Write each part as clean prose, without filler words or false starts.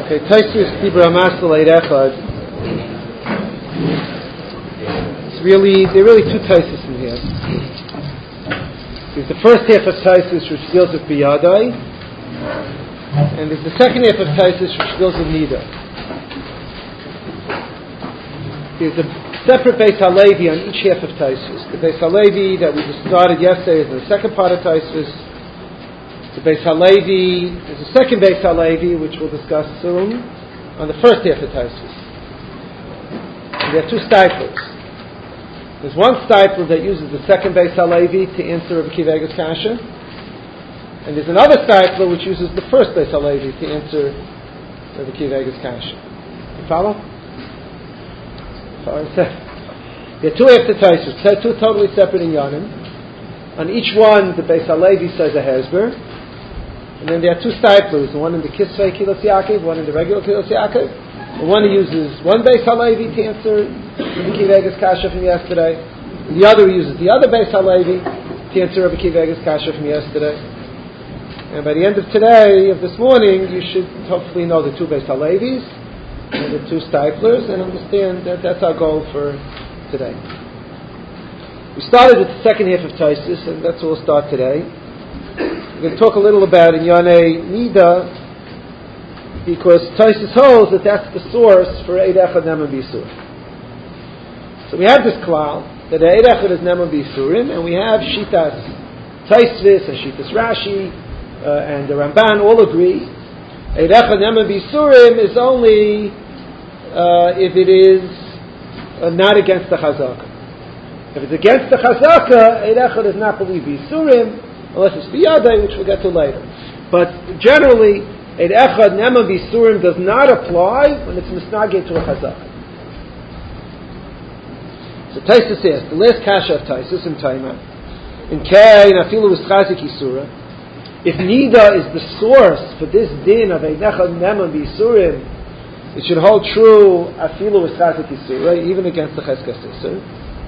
Okay, Taisus Dibra Masal Eid Echad. There are really two Taisus in here. There's the first half of Taisus which deals with Biyadai, and there's the second half of Taisus which deals with Nida. There's a separate Beis Halevi on each half of Taisus. The Beis Halevi that we just started yesterday is the second part of Taisus. The Beis Halevi, there's a second Beis Halevi which we'll discuss soon on the first half of Taisus. And there are two stiplers. There's one stipler that uses the second Beis Halevi to answer Rabbi Akiva Eiger's kasha, and there's another stipler which uses the first Beis Halevi to answer Rabbi Akiva Eiger's kasha. You follow? There are two after Taisus, two totally separate inyanim. On each one, the Beis Halevi says a hezber. And then there are two stiplers, one in the Kisvei Kilos Yaakov, one in the regular Kilos Yaakov. The one who uses one Beis Halevi to answer Rabbi Akiva Eiger's kasha from yesterday, and the other uses the other Beis Halevi to answer Rabbi Akiva Eiger's kasha from yesterday. And by the end of today, of this morning, you should hopefully know the two Beis Halevis and the two stiplers, and understand that that's our goal for today. We started with the second half of Taisus, and that's where we'll start today. We're going to talk a little about Inyane Nida, because Taisus holds that that's the source for Eid Echad Neman B'Yisur. So we have this klal that Eid Echad is Neman B'Yisurim, and we have Shitas Taisvis and Shitas Rashi and the Ramban all agree Eid Echad Neman B'Yisurim is only if it is not against the Chazakah. If it's against the Chazakah, Eid Echad is not believed B'Yisurim, unless it's Biyadai, which we'll get to later. But generally, Eid Echad Neman B'Yisurim does not apply when it's misnageh to a Chazakah. So Taisus says, the last kasha of Taisus in Taima, in Kei, Nafilu V'Schazik Yisura, if Nida is the source for this din of Eid Echad Neman B'Yisurim, it should hold true Afilu V'Schazik Yisura, even against the Cheskas Yisur.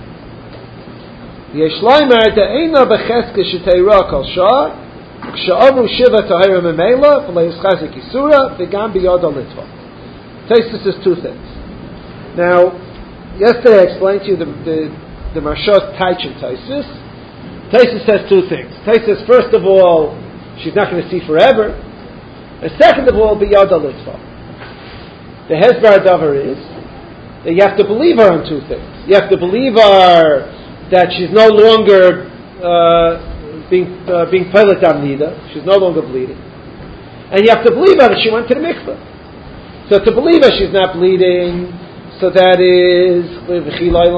Yesh Laimer De'ena B'Cheskas Shetayra Kol Shah, K'sha'avru Shiva Tahira Memela, V'lei Yischazik Yisura, V'gam B'Yada Litva. Taisus is two things. Now, yesterday I explained to you the Marshas Taich in Taisus. Taisus says two things. Taisus, first of all, she's not going to see forever. And second of all, B'Yada Litva. The Hezbar Davar is that you have to believe her on two things. You have to believe her that she's no longer being pilot on Nida. She's no longer bleeding. And you have to believe her that she went to the mikveh. So to believe her she's not bleeding, so that is that's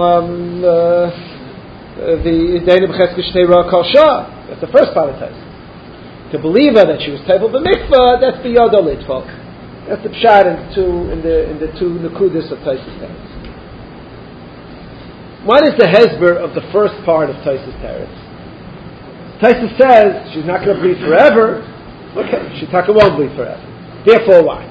the first part of Taisus. To believe her that she was table b'mikveh, that's the Yoda Litva. That's the pshat in the two Nekudas of Taisus Teretz. What is the hezber of the first part of Taisus Teretz? Taisus says she's not going to bleed forever. Okay, Shitaka won't bleed forever. Therefore, why?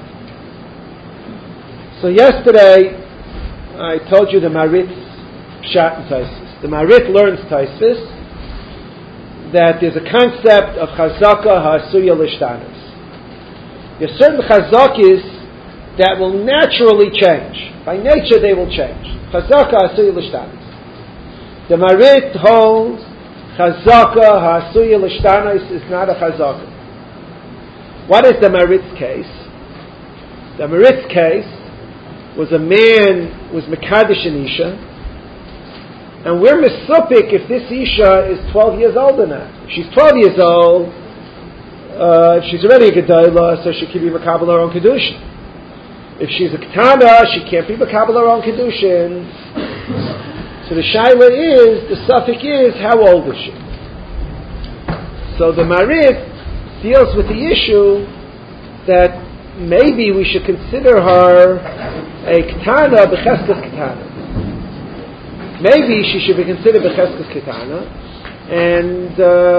So yesterday I told you the Maritz pshat in Taisus. The Maritz learns Taisus that there's a concept of chazaka ha'asuya l'shtanis. There's certain chazakis that will naturally change. By nature they will change. Chazaka ha'asuya l'shtanis. The Marit holds chazaka ha'asuya l'shtanis is not a chazaka. What is the Marit's case? The Marit's case was a man was mekadesh an isha, and we're misupik if this isha is 12 years old or not. If she's 12 years old, she's already a gedayla, so she can be mekabel her own kedushin. If she's a ketana, she can't be mekabel her own kedushin. So the shaila is, the suffix is, how old is she? So the Marit deals with the issue that maybe we should consider her a ketana b'cheskas ketana. Maybe she should be considered b'cheskas ketana, and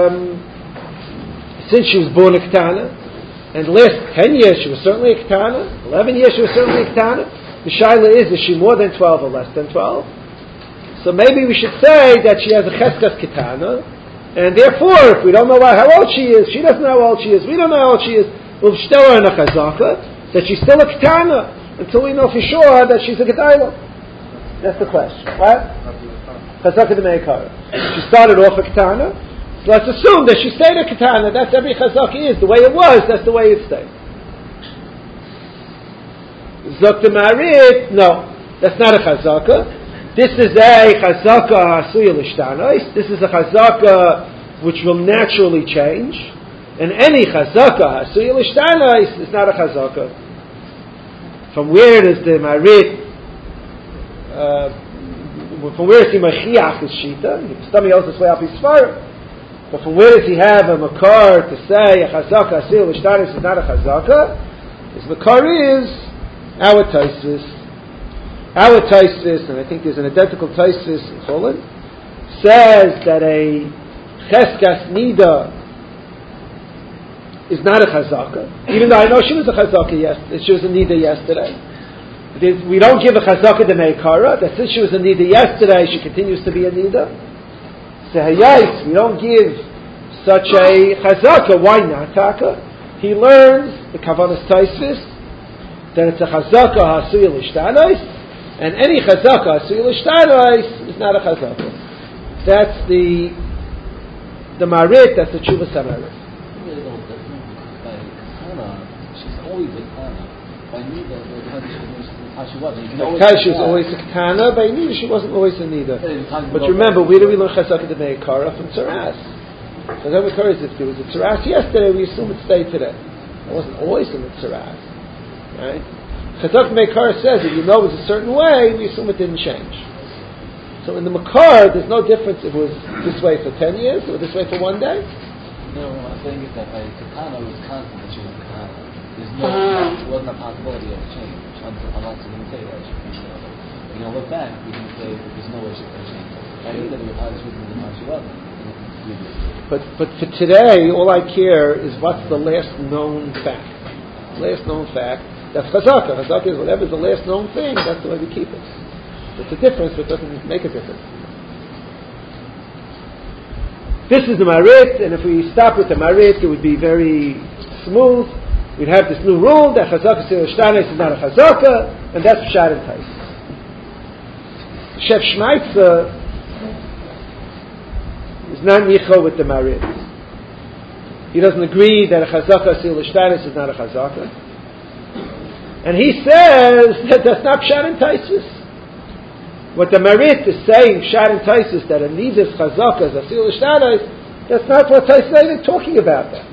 since she was born a ketana, and the last 10 years she was certainly a ketana, 11 years she was certainly a ketana, the shaila is she more than 12 or less than 12? So maybe we should say that she has a cheskas ketana, and therefore, if we don't know how old she is, she doesn't know how old she is, we don't know how old she is, we'll shtel her in a chazaka, that she's still a Ketana until we know for sure that she's a Gedayla? That's the question, right? Chazaka de Meikara. She started off a Ketana, so let's assume that she stayed a Ketana. That's every Chazaka is. The way it was, that's the way it stayed. Zok de Marit, no, that's not a Chazaka. This is a Chazaka Hasuya L'Shtanos. This is a Chazaka which will naturally change. And any Chazaka Hasuya L'Shtanos is not a Chazaka. From where does the Marit, from where does he Machiach his Shita? Somebody else this way up his Sfar. But from where does he have a Makar to say a Chazaka Hasuya L'Shtanos is not a Chazaka? His Makar is our Taisus, and I think there's an identical Taisus in Cholin, says that a Cheskas Nida is not a Chazaka, even though I know she was a Chazaka yesterday, she was a Nida yesterday. We don't give a Chazaka de Meikara, that since she was a Nida yesterday, she continues to be a Nida. So Hayais, we don't give such a Chazaka, why not Taka? He learns the Kavanas Taisus, that it's a Chazaka Hasuya L'Shtanos, and any Chazaka Hasuya L'Shtanos is not a Chazaka. That's the Marit, that's the Tshuva Samarit. She's always a Ketana. By Nida, she was always a Ketana. By Nida, she wasn't always a Nida. But remember, where do we learn Chazaka de Meikara? From Tzaras. Chazaka de Meikara is if there was a Tzaras yesterday, we assume it stayed today. It wasn't always in the Tzaras. Right? Chazak Meikar says if you know it was a certain way, we assume it didn't change. So in the Makar, there's no difference if it was this way for 10 years or this way for one day. No, what I'm saying is that by Ketana it was constant that she was Ketana. There wasn't a possibility of change unless you can say that she look back, we can say that there's no way she can change. I think that it was how she wasn't. But for today, all I care is what's the last known fact. Last known fact. That's Chazaka. Chazaka is whatever's the last known thing, that's the way we keep it. It's a difference, but it doesn't make a difference. This is the Marit, and if we stop with the Marit, it would be very smooth. We'd have this new rule that Chazaka L'Shtanos is not a Chazaka, and that's Pshat and Tais. Chef Schmeitzer is not Micho with the Marit. He doesn't agree that a Chazaka L'Shtanos is not a Chazaka. And he says that that's not Pshat and Taisus. What the Marit is saying, Pshat and Taisus, that a Nidus Chazaka is Asil L'Shtanos, that's not what Taisus is even talking about that.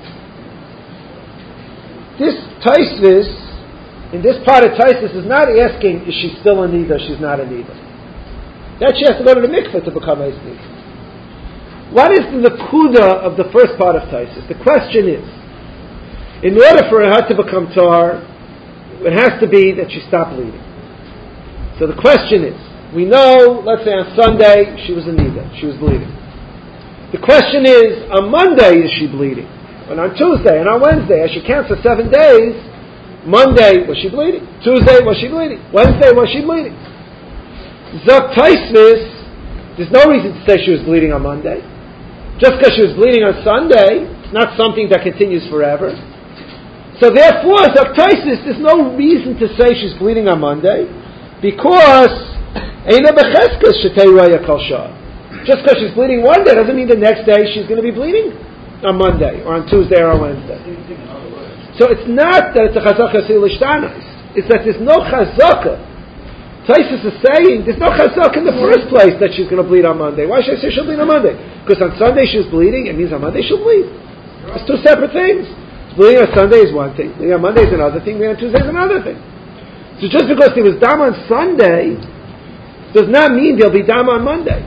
This Taisus, in this part of Taisus, is not asking, is she still a Nida, she's not a Nida. That she has to go to the mikveh to become a Nida. What is the Nakuda of the first part of Taisus? The question is, in order for her to become Tar, it has to be that she stopped bleeding. So the question is, we know, let's say on Sunday, she was a Nida, she was bleeding. The question is, on Monday is she bleeding? And on Tuesday, and on Wednesday, as she counts for 7 days, Monday, was she bleeding? Tuesday, was she bleeding? Wednesday, was she bleeding? Zok Taisvis, there's no reason to say she was bleeding on Monday. Just because she was bleeding on Sunday, it's not something that continues forever. So therefore, Zok Taisvis, there's no reason to say she's bleeding on Monday, because Eina Becheskas Shetei Raya Kol Shah. Just because she's bleeding one day doesn't mean the next day she's going to be bleeding on Monday, or on Tuesday, or on Wednesday. So it's not that it's a Chazaka Sil Ishtanos. It's that there's no Chazaka. Taisus is saying there's no Chazaka in the first place that she's going to bleed on Monday. Why should I say she'll bleed on Monday? Because on Sunday she was bleeding, it means on Monday she'll bleed. It's two separate things. Bleeding on Sunday is one thing. Bleeding on Monday is another thing. Bleeding on Tuesday is another thing. So just because there was Dam on Sunday does not mean there'll be Dam on Monday.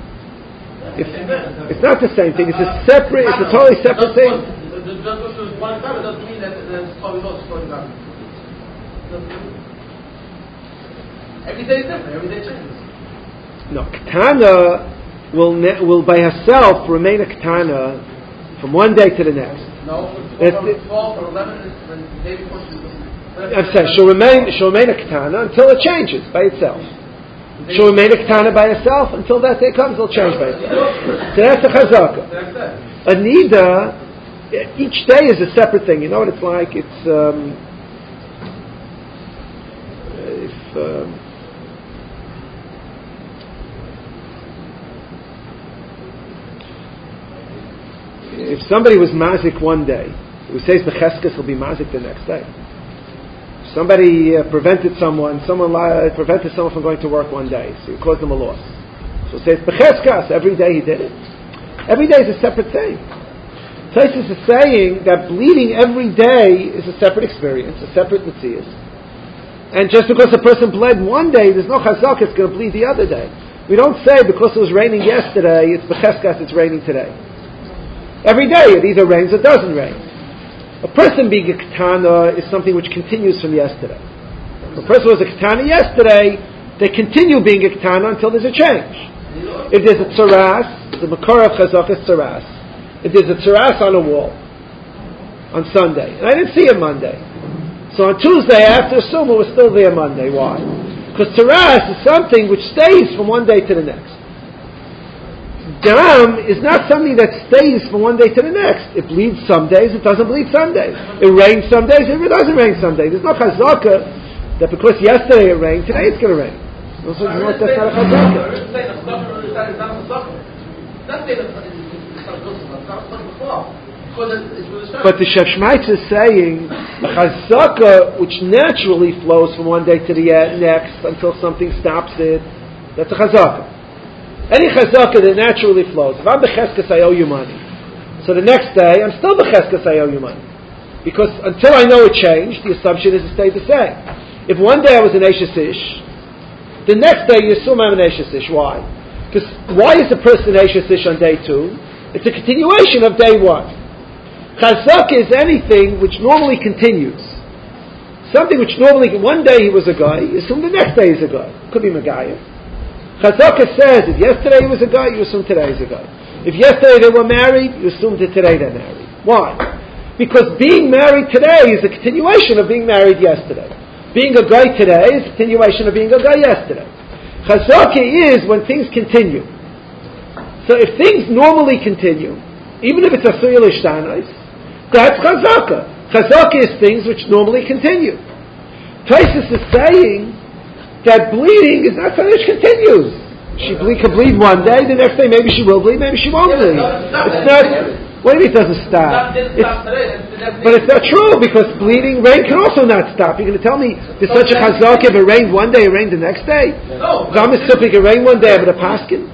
It's not the same thing. It's a separate. It's a totally separate thing. Just because it was one time, it doesn't mean that it's probably not going down. Every day is different. Every day changes. No, Ketana will by herself remain a Ketana from one day to the next. No, from 12 or 11 is the day before she was. I'm saying she'll remain a Ketana until it changes by itself. She'll remain a Ketana by herself until that day comes. It'll change by itself. So that's a Chazaka. A Nida, each day is a separate thing. You know what it's like? It's if somebody was mazik one day, who says the cheskes will be mazik the next day. Somebody prevented someone from going to work one day, so he caused them a loss. So it says becheskas, every day he did it. Every day is a separate thing. Taisus is saying that bleeding every day is a separate experience, a separate metzius. And just because a person bled one day, there's no chazak, it's going to bleed the other day. We don't say because it was raining yesterday, it's becheskas, it's raining today. Every day it either rains or doesn't rain. A person being a ketana is something which continues from yesterday. If a person was a ketana yesterday, they continue being a ketana until there's a change. If there's a tzaras, the makor of chazak is tzaras. If there's a tzaras on a wall on Sunday, and I didn't see it Monday, so on Tuesday after Summa was still there Monday. Why? Because tzaras is something which stays from one day to the next. Dam is not something that stays from one day to the next. It bleeds some days, it doesn't bleed some days. It rains some days, it doesn't rain some days. There's no chazaka that because yesterday it rained, today it's going to rain. That's not a chazaka. But the Sheshmaitz is saying a chazaka which naturally flows from one day to the next until something stops it, that's a chazaka. Any chazaka that naturally flows. If I'm becheskas, I owe you money. So the next day, I'm still becheskas, I owe you money. Because until I know it changed, the assumption is it stayed the same. If one day I was an Eishes Ish, the next day you assume I'm an Eishes Ish. Why? Because why is a person Eishes Ish on day 2? It's a continuation of day 1. Chazaka is anything which normally continues. Something which normally, one day he was a guy, you assume the next day he's a guy. Could be Megayah. Chazaka says, if yesterday he was a guy, you assume today he's a guy. If yesterday they were married, you assume that today they're married. Why? Because being married today is a continuation of being married yesterday. Being a guy today is a continuation of being a guy yesterday. Chazaka is when things continue. So if things normally continue, even if it's a Asur L'Ishtanos, that's Chazaka. Chazaka is things which normally continue. Taisus is saying that bleeding is not something which continues. She can bleed one day, the next day maybe she will bleed, maybe she won't bleed. It's not. What do you mean it doesn't stop? But it's not true because bleeding, rain can also not stop. You're going to tell me there's such a chazak if it rained one day, it rained the next day? No. If I'm a sufik, it rained one day, but a paskin?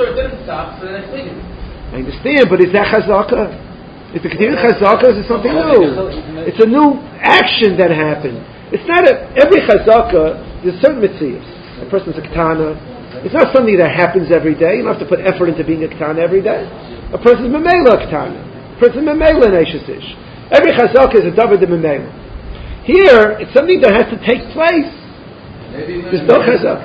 I understand, but is that chazaka? If it continues chazaka, is something new. It's a new action that happened. It's not every chazaka. There's certain mitzvahs. A person's a ketana. It's not something that happens every day. You don't have to put effort into being a ketana every day. A person's memela ketana. A person's memela in Eishes Ish. Every chazaka is a davar de memela. Here, it's something that has to take place. There's no chazaka.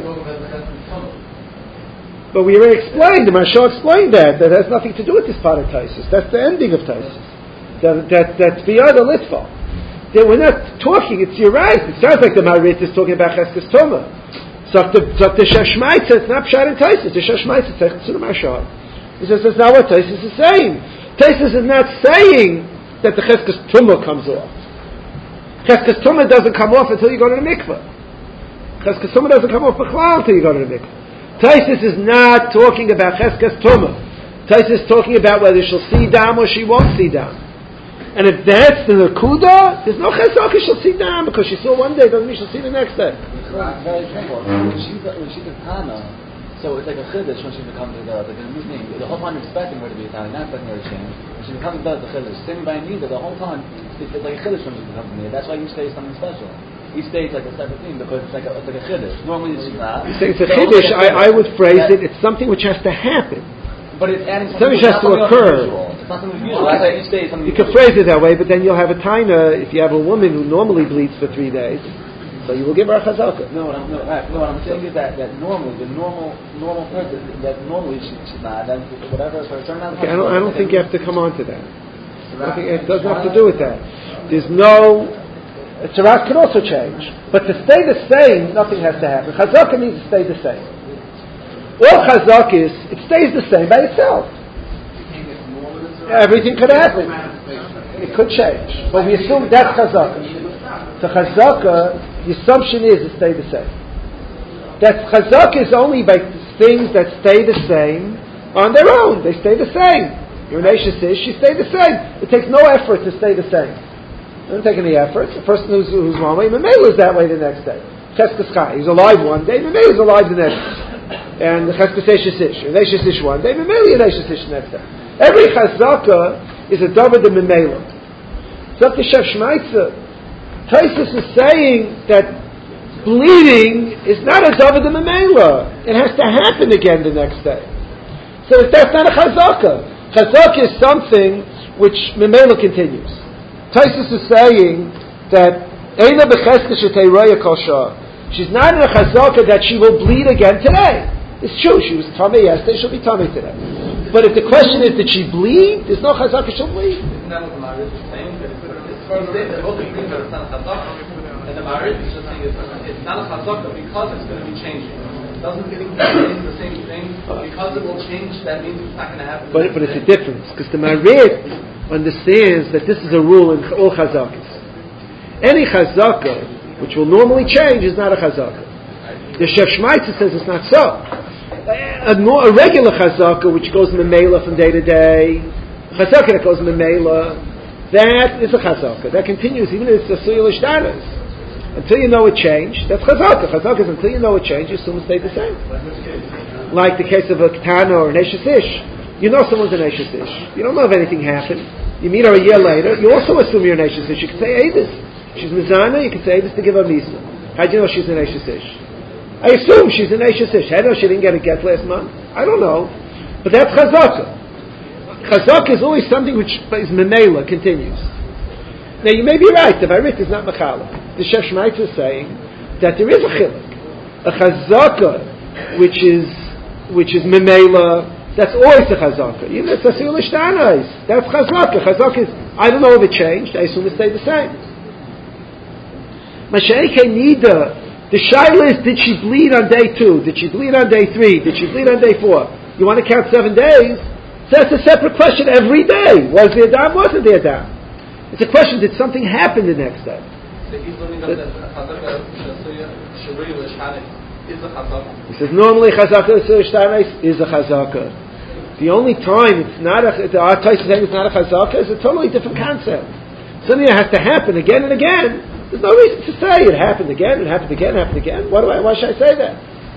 But we already explained, the Marshal explained that has nothing to do with this part of Taisus. That's the ending of Taisus. That's beyond the litva. We're not talking, you're right. It sounds like the Marit is talking about Cheskes Toma. So the Sheshmaitz, it's not Pshat and Taisus. The Sheshmaitz is Techet to the Marshal. He says that's not what Taisus is saying. Taisus is not saying that the Cheskes Toma comes off. Cheskes Toma doesn't come off until you go to the mikveh. Cheskes Toma doesn't come off Bechlal until you go to the mikveh. Taisus is not talking about Cheskes Toma. Taisus is talking about whether she'll see dam or she won't see dam. And if that's the Nakuda, there's no chazaka she'll see down because she saw one day doesn't mean she'll see the next day. Very simple. When she's a Tana, so it's like a chiddush when she becomes the whole time expecting her to be a Tana, not expecting her to change. When she becomes the chiddush, sitting by Nida the whole time, it's like a chiddush when she becomes a Nida. That's why each day is something special. Each day is like a separate thing because it's like a chiddush. Normally it's not. You say it's a chiddush. I would phrase it. It's something which has to happen. But it's adding something has to occur. It's not something usual. That's why each day is something you can phrase it that way, but then you'll have a taina if you have a woman who normally bleeds for 3 days. So you will give her a chazaka. No, what I'm saying is that normally, the normal person, that normally she's not, then whatever, for a certain amount of time. Okay, I don't think you have to come on to that. It doesn't have to do with that. There's no... Tzaras can also change. But to stay the same, nothing has to happen. Chazaka means to stay the same. All chazak is, it stays the same by itself. Everything could happen. It could change. But we assume that's chazaka. So chazaka, the assumption is it stay the same. that chazak is only by things that stay the same on their own. They stay the same. Your Eishes Ish, she stayed the same. It takes no effort to stay the same. It doesn't take any effort. The person who's one way, Mamela is that way the next day. Cheskes Chai, he's alive one day, Mamela is alive the next day. And the Cheskes Eishes Ish, your Eishes Ish one day, Mamela your Eishes Ish the next day. Every chazaka is a davar de Mamela. So the Shef Shmaitza, Taisus is saying that bleeding is not a davar de Mamela. It has to happen again the next day. So that's not a chazaka. Chazaka is something which Mamela continues. Taisus is saying that Eina b'cheskes sheteiroya kol shah. She's not in a chazaka that she will bleed again today. It's true, she was tamei yesterday, she'll be tamei today. But if the question is, did she bleed? There's no chazaka she'll bleed. Isn't that what the Maharid is saying? That they're both agreeing that it's not a chazaka. And the Maharid is just saying it's not a chazaka because it's going to be changing. It doesn't mean the same thing. Because it will change, that means it's not going to happen. But it's a difference, because the Maharid understands that this is a rule in all chazakas. Any chazaka which will normally change is not a chazaka. The Shef Shmaitza says it's not so. A regular chazaka which goes memela from day to day, chazaka that goes memela, that is a chazaka. That continues even if it's a suyul ishtanas. Until you know it changed, that's chazaka. Chazaka is until you know it changed, you assume it stayed the same. Like the case of a ketana or an Eishes Ish. You know someone's an Eishes Ish. You don't know if anything happened. You meet her a year later, you also assume you're an Eishes Ish. You can say Eidus. She's Mizana, you can say Eidus to give her Misa. How do you know she's an Eishes Ish? I assume she's an Eishes Ish. How do you know she didn't get a get last month? I don't know. But that's chazaka. Chazaka is always something which is memela, continues. Now you may be right, the Varit is not Machala. The Shef Shmaitza is saying that there is a chiluk. A chazaka which is memela, that's always a chazaka. Even if it's a siyul ishtanais, that's chazaka. Chazaka is, I don't know if it changed, I assume it stayed the same. Masheike Nida, the shaila is, did she bleed on day 2? Did she bleed on day 3? Did she bleed on day 4? You want to count 7 days? So that's a separate question every day. Was there Adam? Wasn't there Adam? It's a question, did something happen the next day? He says normally chazaka is a chazaka. The only time it's not our Tais is saying it's not a chazaka is a totally different concept. Something that has to happen again and again. There's no reason to say it happened again, it happened again, it happened again. Why should I say that?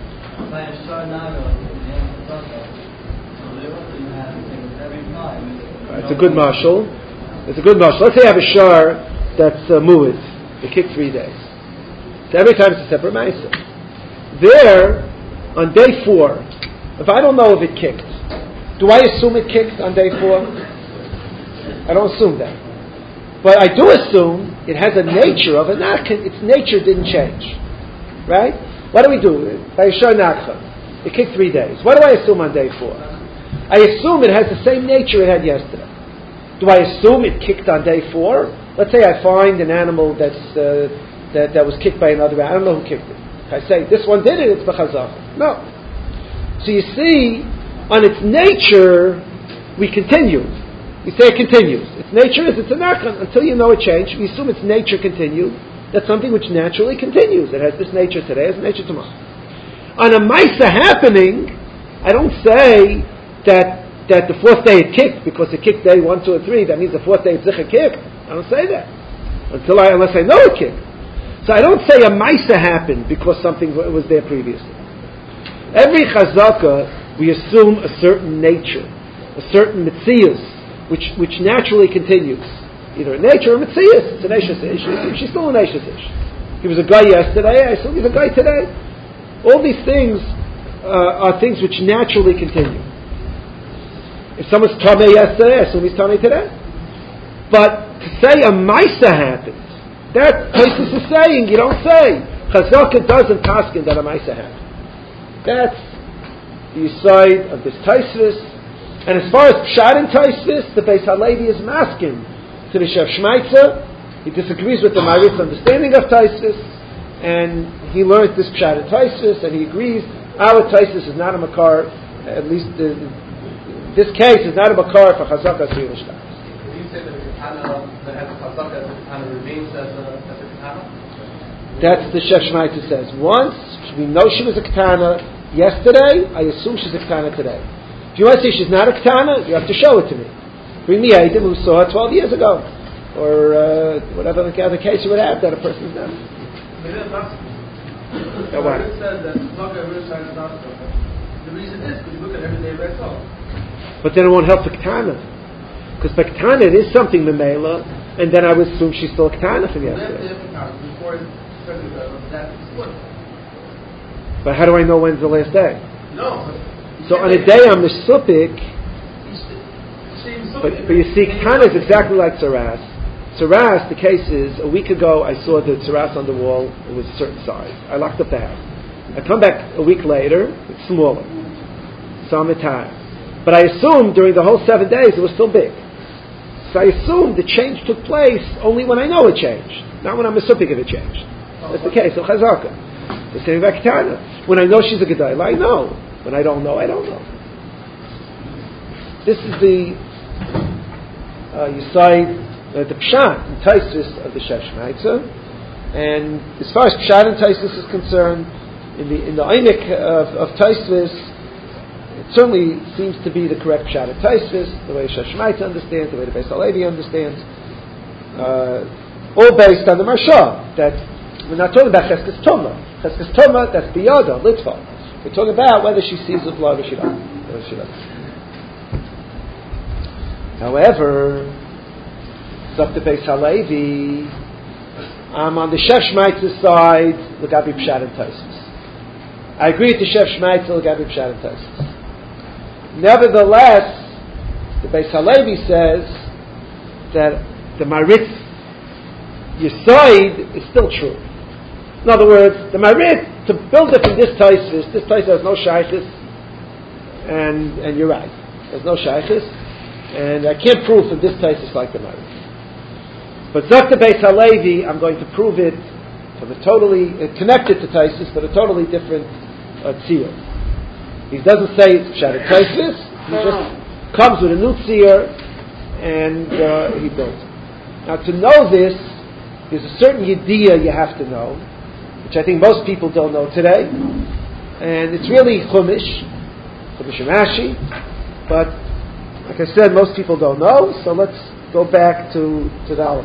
It's a good marshal. It's a good marshal. Let's say I have a shar that's mu'id. They kick 3 days. So every time it's a separate ma'isa. There, on day 4, if I don't know if it kicked, do I assume it kicked on day 4? I don't assume that. But I do assume it has a nature of it. Its nature didn't change. Right? What do we do? By Yishar Nakcha. It kicked 3 days. What do I assume on day 4? I assume it has the same nature it had yesterday. Do I assume it kicked on day 4? Let's say I find an animal that was kicked by another animal. I don't know who kicked it. If I say, this one did it, it's b'chazaka. No. So you see, on its nature, we continue. We say it continues. Its nature is, it's a nakhan. Until you know it changed, we assume its nature continued. That's something which naturally continues. It has this nature today, it has nature tomorrow. On a maisa happening, I don't say that the 4th day it kicked, because it kicked day 1, 2, or 3, that means the 4th day it kicked. I don't say that. Unless I know it kicked. So I don't say a maisa happened because something was there previously. Every chazaka, we assume a certain nature, a certain mitzias, which naturally continues. Either a nature or a mitzias. It's an Eishes Ish. She's still an Eishes Ish. He was a guy yesterday, I assume he's a guy today. All these things are things which naturally continue. If someone's tamei yesterday, I assume he's tamei today. But to say a maisa happened, that Taisus is saying, you don't say. Chazaka doesn't paskin that a maisa happened. That's the side of this Taisus. And as far as Pshat in Taisus, the Beis Halevi is maskin to the Shef Shmaitza. He disagrees with the Marit's understanding of Taisus, and he learned this Pshat in Taisus, and he agrees our Taisus is not a makar, at least this case is not a makar for Chazaka Siyul Ishtar. Would you say that a katana that has a chazaka as a katana remains as a katana? That's the Shef Shmaitza says. Once we know she was a Ketana yesterday, I assume she's a Ketana today. If you want to say she's not a Ketana, you have to show it to me. Bring me Eidim who saw her 12 years ago. Or whatever the other case you would have that a person is not. Why? It says that the reason is because you look at everyday Retzol. But then it won't help the Ketana. Because the Ketana, it is something Memela, and then I would assume she's still a Ketana from yesterday. But how do I know when's the last day? No. So on a day I'm Mesupik, but you see, Ketana is exactly like Tzaras. Tzaras, the case is, a week ago I saw the Tzaras on the wall, it was a certain size. I locked up the house. I come back a week later, it's smaller. So I'm tired. But I assume during the whole 7 days it was still big. So I assume the change took place only when I know it changed, not when I'm Mesupik if it changed. That's the case of Chazaka. The same about Ketana. When I know she's a Gedayla, I know. When I don't know, I don't know. This is the the Pshat and Taisus of the Shef Shmaitza. And as far as Pshat and Taisus is concerned, in the Einik of Taisus, it certainly seems to be the correct Pshat and Taisus, the way Shef Shmaitza understands, the way the Beis Halevi understands, all based on the Marsha, that we're not talking about Cheskes Tumah. Cheskes Tumah, that's Biyada, Litva. We're talking about whether she sees the blood or she doesn't. However, it's up to Beis Halevi. I'm on the Shef Shmaitza side, L'gabi Pshat and Taisus. I agree with the Shef Shmaitza, L'gabi Pshat and Taisus. Nevertheless, the Beis Halevi says that the Marit Yisoid is still true. In other words, the Marit, to build it from this Taisus has no Shaykhis, and you're right. There's no Shaykhis, and I can't prove from this Taisus like the Marit. But Zakta Beis Halevi, I'm going to prove it from a totally connected to Taisus, but a totally different tzir. He doesn't say it's Pshat Taisus. He just comes with a new tzir and he builds it. Now, to know this, there's a certain yediyah you have to know, which I think most people don't know today, and it's really Chumash and Rashi, but like I said, most people don't know. So let's go back to the Aleph.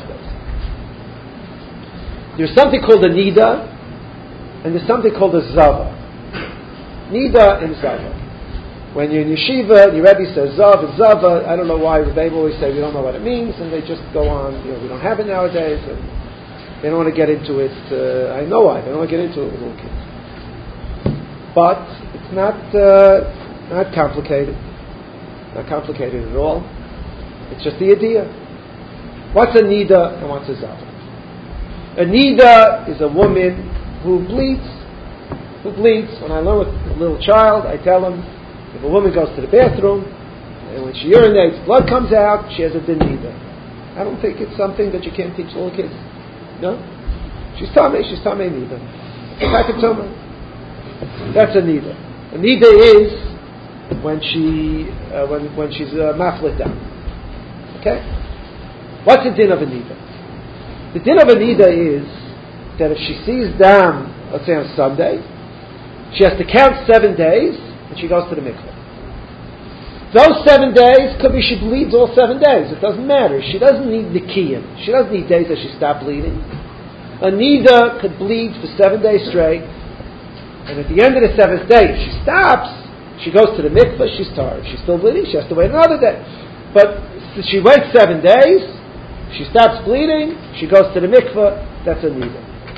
There's something called a Nida, and there's something called a Zava. Nida and Zava. When you're in yeshiva, the Rebbe says Zav and Zava. I don't know why Rebbe always say we don't know what it means, and they just go on. We don't have it nowadays, and they don't want to get into it. I know why they don't want to get into it with little kids. But it's not complicated. Not complicated at all. It's just the idea. What's a Nida and what's a Zava? A Nida is a woman who bleeds. When I learn with a little child, I tell him, if a woman goes to the bathroom, and when she urinates, blood comes out, she has a din Nida. I don't think it's something that you can't teach little kids. No? She's Tamei Nida. It's a type of Tumah. That's a Nida. A Nida is when she's maflit down. Okay? What's the din of a Nida? The din of a Nida is that if she sees dam, let's say on Sunday, she has to count 7 days, and she goes to the mikveh. Those 7 days, could be she bleeds all 7 days. It doesn't matter. She doesn't need nikiyim. She doesn't need days that she stopped bleeding. A Nida could bleed for 7 days straight, and at the end of the 7th day, if she stops, she goes to the mikveh, she's tired. She's still bleeding, she has to wait another day. But if she waits 7 days, she stops bleeding, she goes to the mikveh, that's a Nida.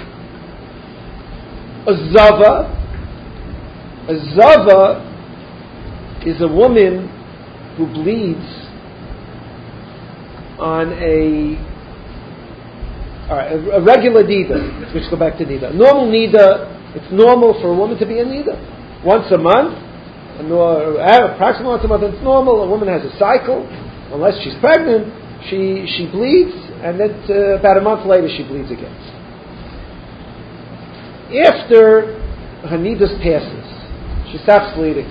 A Zava is a woman who bleeds on a regular Nida. Let's go back to Nida. Normal Nida, it's normal for a woman to be a Nida. Once a month, approximately once a month, it's normal. A woman has a cycle. Unless she's pregnant, she bleeds, and then about a month later she bleeds again. After her Nidus passes, she stops bleeding.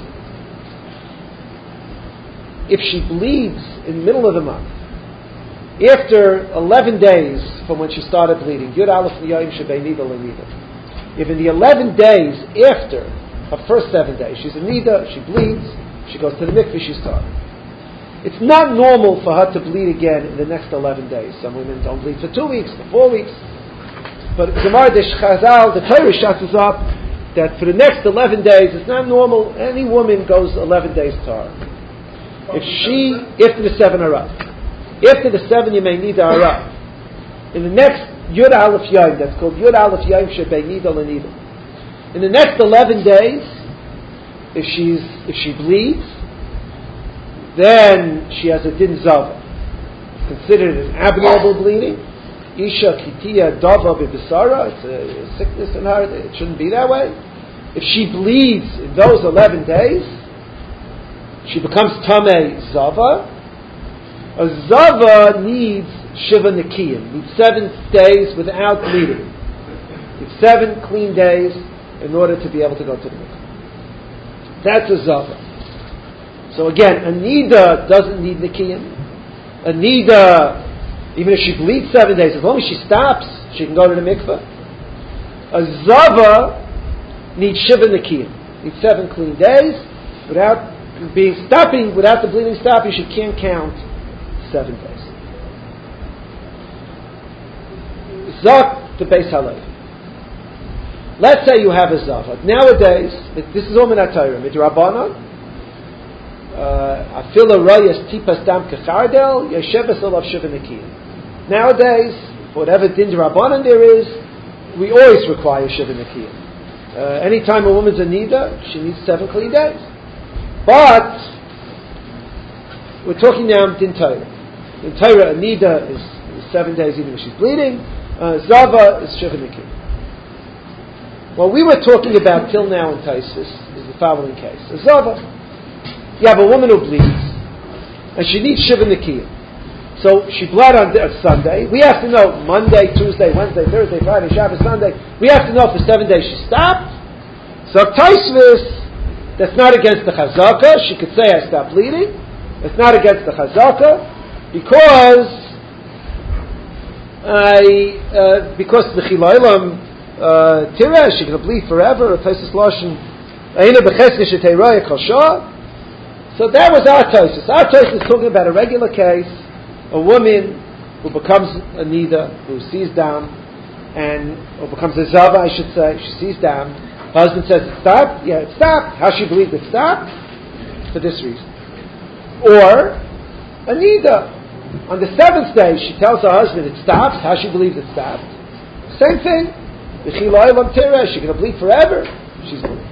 If she bleeds in the middle of the month, after 11 days from when she started bleeding, Yud Aleph Niyayim Shebei Nida LeNida, if in the 11 days after her first 7 days, she's a nida, she bleeds, she goes to the mikveh, she's tar. It's not normal for her to bleed again in the next 11 days. Some women don't bleed for 2 weeks, for 4 weeks. But Gemara the Chazal, the Torah shuts us up that for the next 11 days, it's not normal. Any woman goes 11 days tar. After the 7 are up. After the 7 you may need are up. In the next Yud Aleph Yom, that's called Yud Aleph Yom Shebei Nidal and Nidal. In the next 11 days, if she bleeds, then she has a din zava. It's considered an abnormal bleeding. Isha kitiya dava b'bisara. It's a sickness in her. It shouldn't be that way. If she bleeds in those 11 days, she becomes tamei zava. A zava needs shiva nikiyim. Needs 7 days without bleeding. Needs 7 clean days in order to be able to go to the mikveh. That's a zava. So again, a nida doesn't need nikiyim. A nida, even if she bleeds 7 days, as long as she stops, she can go to the mikveh. A zava needs shiva nikiyim. Needs 7 clean days without the bleeding stopping. She can't count 7 days. Zak the Beis Halevi. Let's say you have a zava. Nowadays, this is all minat Torah, midrabanan. Afila rayas tipas dam kechardel yeshebes olav shiva nikiyim. Nowadays, whatever din drabanan there is, we always require shiva nikiyim. Anytime a woman's a nida, she needs 7 clean days. But we're talking now din Torah. In Torah, a nida is 7 days even if she's bleeding. Zava is shiva nikiyim. What we were talking about till now in Taisus is the following case. A zava. You have a woman who bleeds, and she needs shiva nikiyim. So she bled on Sunday. We have to know Monday, Tuesday, Wednesday, Thursday, Friday, Shabbos, Sunday. We have to know for 7 days she stopped. So Taisus, that's not against the chazaka. She could say I stopped bleeding. It's not against the chazaka because the chilaylam Tira, she can bleed forever. Taisus Lashon, Aina b'cheske sheteiroya kosha. So that was our Taisus. Our Taisus is talking about a regular case, a woman who becomes a nida, who sees dam, or becomes a zava, I should say. She sees dam. Her husband says it stopped. Yeah, it stopped. How she believed it stopped? For this reason. Or a nida. On the 7th day, she tells her husband it stops. How she believes it stopped? Same thing. She can bleed forever. She's believed.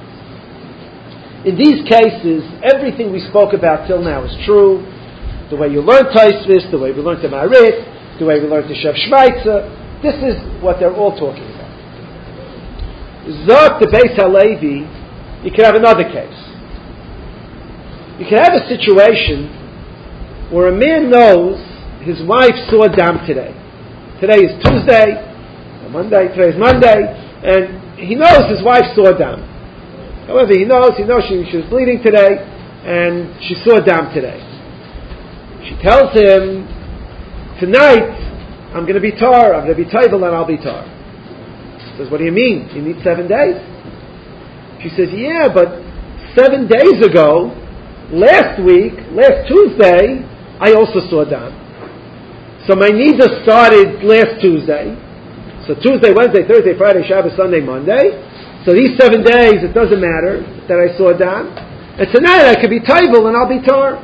In these cases, everything we spoke about till now is true. The way you learn Taisvis, the way we learned the Marit, the way we learned the Shev Shvaitzer. This is what they're all talking about. Zok the Beis Halevi, you can have another case. You can have a situation where a man knows his wife saw dam today. Today is Tuesday. Today is Monday, and he knows his wife saw dam. However, he knows she was bleeding today, and she saw dam today. She tells him, tonight, I'm going to be tar, I'm going to be taival, and I'll be tar. He says, what do you mean? You need 7 days? She says, yeah, but 7 days ago, last Tuesday, I also saw dam. So my nida started last Tuesday. So Tuesday, Wednesday, Thursday, Friday, Shabbos, Sunday, Monday. So these 7 days, it doesn't matter that I saw dam. And tonight I could be taival and I'll be tar.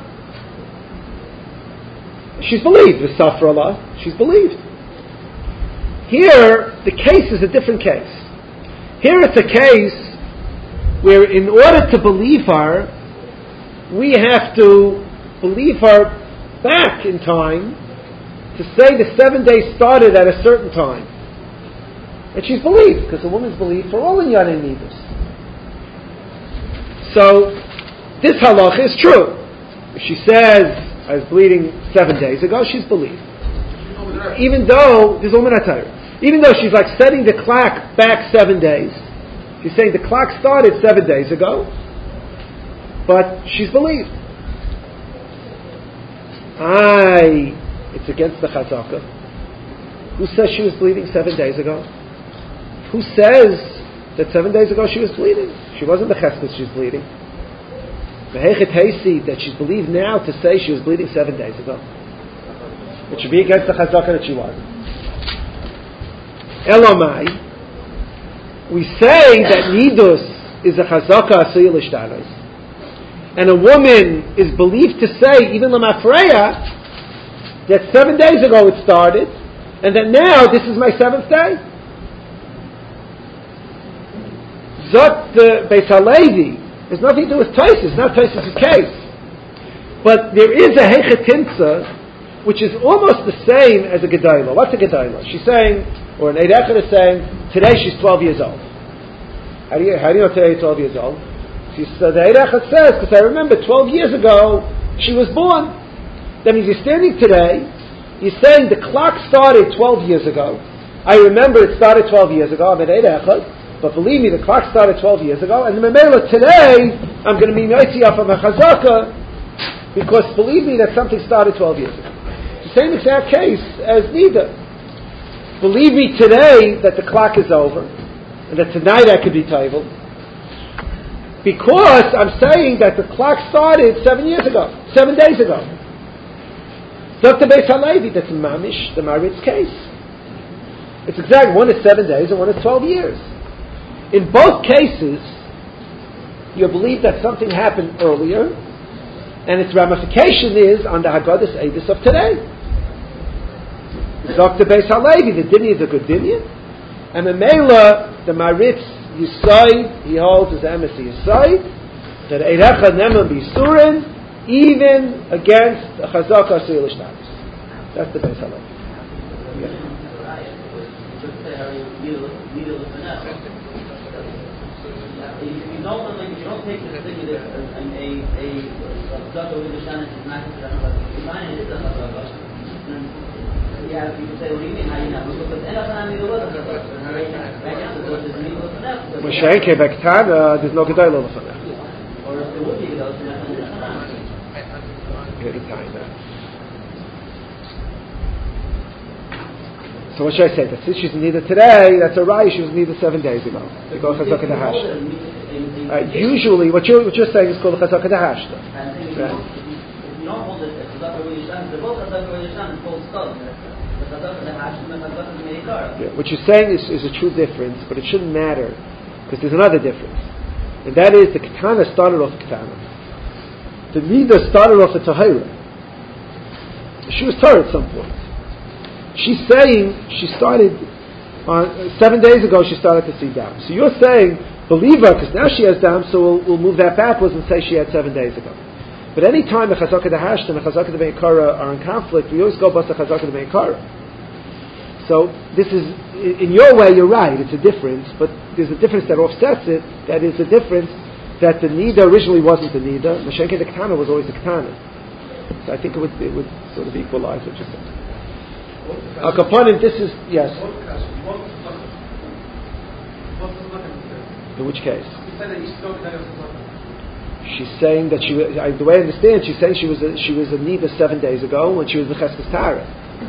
She's believed, the Safra. She's believed. Here, the case is a different case. Here it's a case where in order to believe her, we have to believe her back in time to say the 7 days started at a certain time. And she's believed, because a woman's believed for all in Yanin Nidus. So, this halacha is true. If she says, I was bleeding 7 days ago, she's believed. Even though, this woman even though she's like setting the clock back 7 days, she's saying the clock started 7 days ago, but she's believed. It's against the chazaka. Who says she was bleeding 7 days ago? Who says that 7 days ago she was bleeding? She wasn't the cheskas she's bleeding. The hechet heisi that she's believed now to say she was bleeding 7 days ago. It should be against the chazaka that she wasn't. Elomai, we say that nidus is a chazaka asiyah l'shtanos, and a woman is believed to say, even l'mafreya, that 7 days ago it started, and that now this is my 7th day. Zot Beis Halevi, there's nothing to do with Taisus, not Taisus' case. But there is a hechetimtza, which is almost the same as a gedayla. What's a gedayla? She's saying, or an Eid Echad is saying, today she's 12 years old. How do you know today you're 12 years old? So the Eid Echad says, because I remember 12 years ago she was born. That means you're standing today, you're saying the clock started 12 years ago. I remember it started 12 years ago, I'm an Eid Echad, but believe me, the clock started 12 years ago, and the Memela today, I'm going to be Noitzi off of a Chazaka, because believe me that something started 12 years ago. It's the same exact case as Nida. Believe me today that the clock is over, and that tonight I could be Taival, because I'm saying that the clock started 7 years ago, 7 days ago. Dr. Beis Halevi, that's Mamish, the Maritz case. It's exact, one is 7 days and one is 12 years. In both cases, you believe that something happened earlier, and its ramification is on the Haggadah Eidus of today. Dr. Beis Halevi, the Dini is a good Dini, and the Mela, the Maritz Yisai, he holds his embassy Yisai, that Eirecha Neman Bisurin, even against a Chazaka Asiyah L'Shtanos. That's the Beis Halevi. You don't take this thing as a Chazaka with the Shtanos is not considered a Chazaka. You find it is a Chazaka. Yeah, people say, what do you mean? How you know? Because Enochanami there was a Chazaka. Right now, there's a Middle of Chanel. Moshe Bektana, there's no Gedayla L'Fanech. Or if there would be Gedayla L'Fanech, so what should I say? That since she's neither today, that's a raya. She was neither 7 days ago. Because Chazaka Dahashta. Usually, what you're saying is called Chazaka Dahashta. If you don't hold it, Chazaka V'Yishan, they're both Chazaka V'Yishan, it's called Stod. The Chazaka Dahashta and the Chazaka Meikar. What you're saying is a true difference, but it shouldn't matter because there's another difference, and that is the Ketana started off Ketana. The Nida started off a Tahira. She was Torah at some point. She's saying she started on 7 days ago. She started to see dam. So you're saying believe her because now she has dam. So we'll move that backwards and say she had 7 days ago. But any time the Chazaka Dahash and the Chazaka Meikara are in conflict, we always go bust the Chazaka Meikara. So this is, in your way, you're right. It's a difference, but there's a difference that offsets it. That is the difference that the Nida originally wasn't the Nida. Mashenke the Ketana was always the Ketana. So I think it would sort of equalize what you're saying. Al Kapanim, this is, yes. In which case? She's saying that the way I understand, she's saying she was a Nida 7 days ago when she was the Cheskes Tara.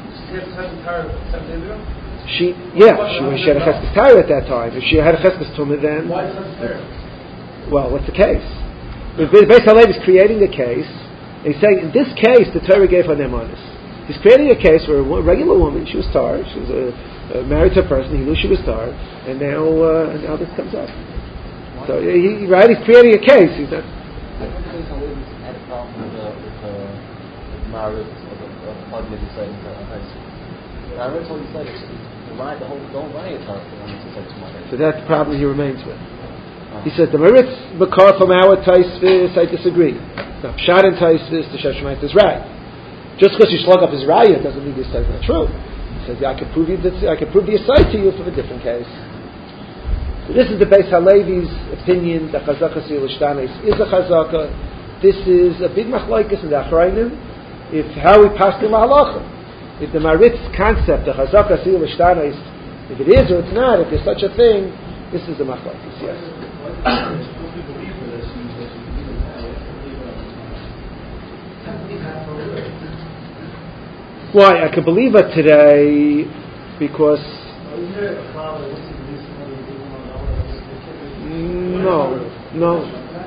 She had a Cheskes Tara at that time. If she had a Cheskes Tumah then... Why is Cheskes Well, what's the case? Beis Halevi is creating a case. He's saying, in this case, the Torah gave her nemanis. He's creating a case where a regular woman, she was tar, she was married to a person, he knew she was tar, and now this comes up. So, he's creating a case. He's not... I think Beis Halevi had a problem with Marit, or the party that he said in Taisus. Marit told you said, don't lie at her. So that's the problem he remains with. He says, the Maritz Makar from our Taisvis, I disagree. Now, Pshat and Taisvis, the Sheshemite is right. Just because you slug up his raya doesn't mean this is not true. He says, I can prove the aside to you from a different case. So this is the Beis Halevi's opinion that Chazaka Asiyah L'Shtanos is a Chazaka. This is a big machlokes in the Achrayim. If how we pass the halacha, if the Maritz concept of Chazaka Asiyah L'Shtanos, if it is or it's not, if there's such a thing, this is the machlokes. Yes. Why? I could believe it today because No.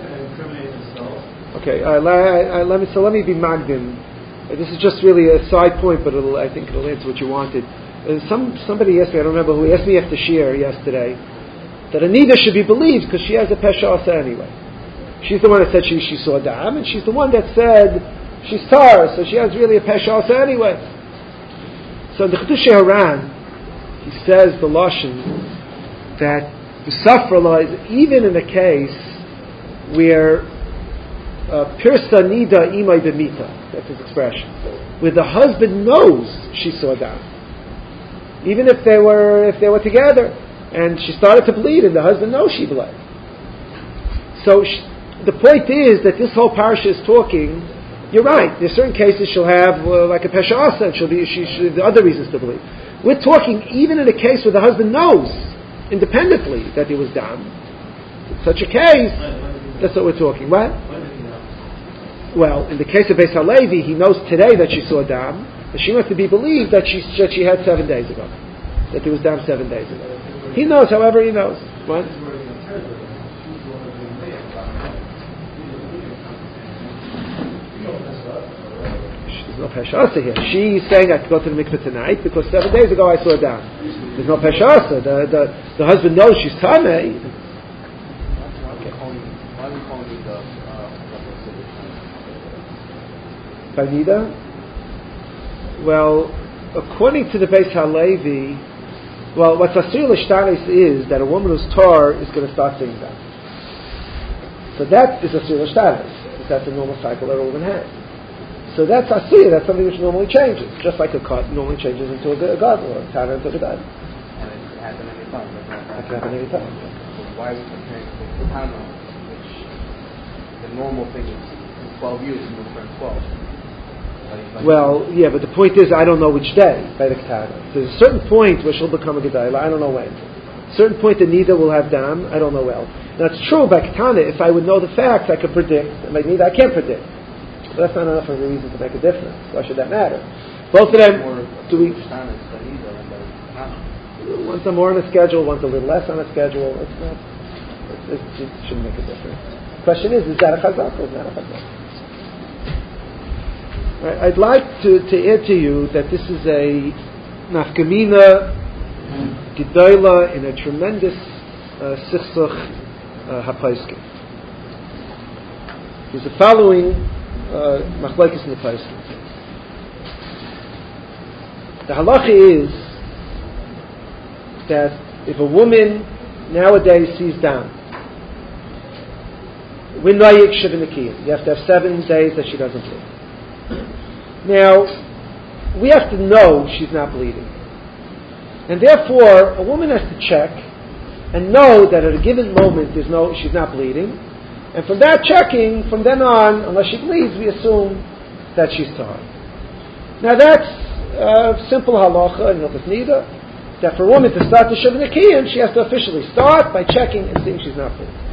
Okay, let me be magdim. This is just really a side point, but I think it'll answer what you wanted. Somebody asked me, I don't remember who, asked me after Shir yesterday, that Anida should be believed because she has a Pesha Asa anyway. She's the one that said she saw Dam, and she's the one that said she's Tar, so she has really a Pesha Asa anyway. So in the Chedushei Haran, he says the Lashon that the Safra law is even in a case where Pirsa Nida Imai B'mita, that's his expression, where the husband knows she saw Dam. Even if they were together, and she started to bleed, and the husband knows she bled. So the point is that this whole parasha is talking. You're right. There's certain cases she'll have like a pesha asa, and she the other reasons to believe. We're talking even in a case where the husband knows independently that there was dam. In such a case, that's what we're talking. What? Well, in the case of Beis Halevi, he knows today that she saw dam, and she wants to be believed that she had 7 days ago, that there was dam 7 days ago. He knows, however, he knows. What? There's no Pesha Asa here. She's saying I have to go to the mikveh tonight because 7 days ago I saw dam. There's no Pesha Asa. The husband knows she's Tameh. By Nida? Well, according to the Beis Halevi, what's Asir L'Shtaris is that a woman who's tar is going to start seeing that. So that is Asir L'Shtaris, because that's a normal cycle that a woman has. So that's Asir, that's something which normally changes, just like a cut normally changes into a gadol, or a tana into a gadol. And it can happen any time. It can happen any time. So why are we comparing to the tana, which the normal thing is in 12 years, you move from 12. Well, yeah, but the point is, I don't know which day by the Ketana. There's a certain point where she'll become a Gedayla, I don't know when. A certain point that Nida will have Dam, I don't know well. Now it's true by Ketana, if I would know the facts, I could predict. And by Nida, I can't predict. But that's not enough of a reason to make a difference. Why should that matter? Both of them, one's more on a schedule, one's a little less on a schedule. It shouldn't make a difference. The question is that a Chazak or is not a Chazak? I'd like to add to you that this is a nafkamina gedola in a tremendous sichsuch hapaiskim. There's the following machlokes in the paiskim. The halacha is that if a woman nowadays sees dam, you have to have 7 days that she doesn't bleed. Now, we have to know she's not bleeding. And therefore, a woman has to check and know that at a given moment she's not bleeding. And from that checking, from then on, unless she bleeds, we assume that she's tahor. Now that's simple halacha in Hilchos Nida, that for a woman to start the Sheva Nekiyim, she has to officially start by checking and seeing she's not bleeding.